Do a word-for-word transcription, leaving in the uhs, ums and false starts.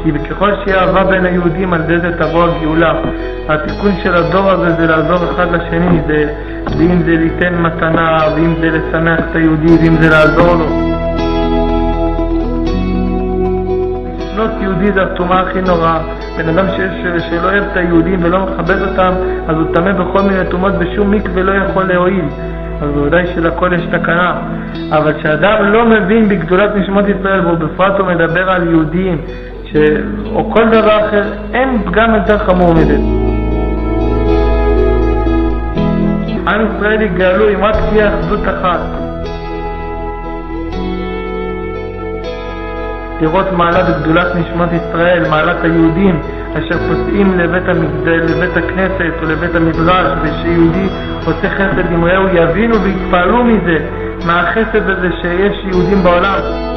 כי ככל שיהיה אהבה בין היהודים, על זה זה תבוא הגאולה. התיקון של הדור הזה זה לעזור אחד לשני, זה, ואם זה ליתן מתנה, ואם זה לשמח את היהודי, ואם זה לעזור לו. לשנות יהודי זה התאומה הכי נורא. בן אדם שיש, שלא אוהב את היהודים ולא מכבד אותם, אז הוא טמא בכל מיני תאומות, בשום מקווה לא יכול להועיל. אז בוודאי שלכל יש תקנה. אבל כשאדם לא מבין בגדולת נשמות ישראל, והוא בפרט הוא מדבר על יהודים, ש... או כל דבר אחר, אין פגם יותר חמור מזה. עם ישראל יגאלו אם רק תהיה אחדות אחת. לראות מעלה בגדולת נשמות ישראל, מעלת היהודים, אשר פוסעים לבית המקדש, לבית הכנסת או לבית המדרש, ושיהודי עושה חסד עם רעהו, יבינו ויתפעלו מזה, מהחסד הזה שיש יהודים בעולם.